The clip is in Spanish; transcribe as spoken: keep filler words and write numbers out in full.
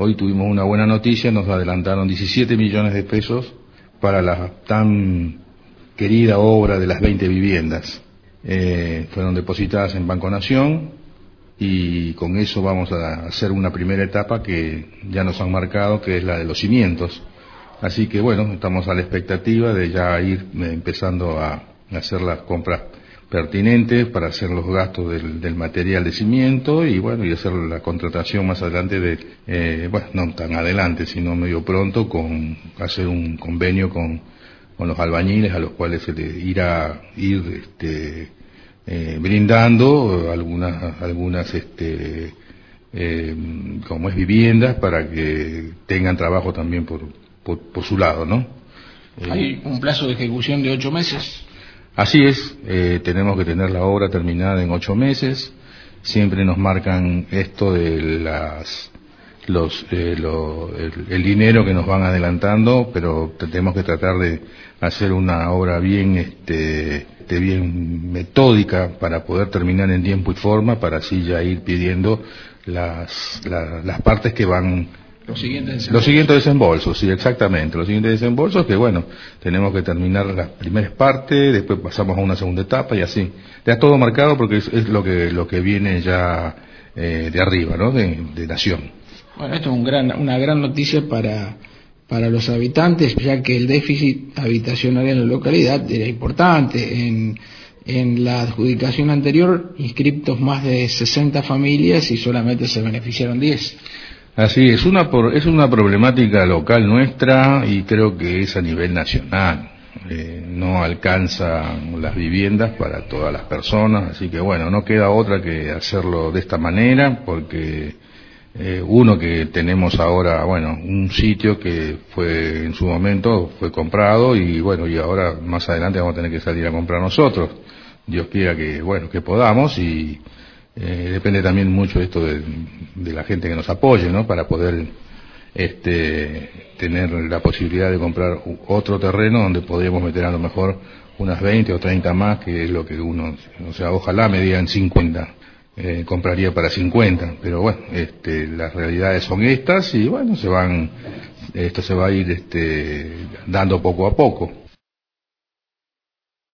hoy tuvimos una buena noticia, nos adelantaron diecisiete millones de pesos para la tan querida obra de las veinte viviendas. Eh, fueron depositadas en Banco Nación y con eso vamos a hacer una primera etapa que ya nos han marcado, que es la de los cimientos. Así que bueno, estamos a la expectativa de ya ir empezando a hacer las compras pertinentes para hacer los gastos del, del material de cimiento y bueno, y hacer la contratación más adelante de, eh, bueno, no tan adelante, sino medio pronto, con hacer un convenio con, con los albañiles a los cuales se les irá ir este, eh, brindando algunas, algunas este, eh, como es viviendas para que tengan trabajo también por, por, por su lado, ¿no? ¿Hay un plazo de ejecución de ocho meses? Así es, eh, tenemos que tener la obra terminada en ocho meses. Siempre nos marcan esto de las, los, eh, lo, el, el dinero que nos van adelantando, pero tenemos que tratar de hacer una obra bien, este, de bien metódica para poder terminar en tiempo y forma, para así ya ir pidiendo las, la, las partes que van. Los siguientes desembolsos. Los siguientes desembolsos, sí, exactamente. Los siguientes desembolsos que, bueno, tenemos que terminar las primeras partes, después pasamos a una segunda etapa y así. Ya todo marcado porque es, es lo que lo que viene ya eh, de arriba, ¿no? De, de Nación. Bueno, esto es un gran, una gran noticia para, para los habitantes, ya que el déficit habitacional en la localidad era importante. En, en la adjudicación anterior, inscriptos más de sesenta familias y solamente se beneficiaron diez. Así es, una por, es una problemática local nuestra y creo que es a nivel nacional. Eh, no alcanzan las viviendas para todas las personas, así que bueno, no queda otra que hacerlo de esta manera, porque eh, uno que tenemos ahora, bueno, un sitio que fue en su momento fue comprado y bueno, y ahora más adelante vamos a tener que salir a comprar nosotros. Dios quiera que, bueno, que podamos y Eh, depende también mucho esto de, de la gente que nos apoye, ¿no? Para poder este, tener la posibilidad de comprar otro terreno donde podríamos meter a lo mejor unas veinte o treinta más, que es lo que uno, o sea, ojalá me digan cincuenta, eh, compraría para cincuenta, pero bueno, este, las realidades son estas y bueno, se van, esto se va a ir este, dando poco a poco.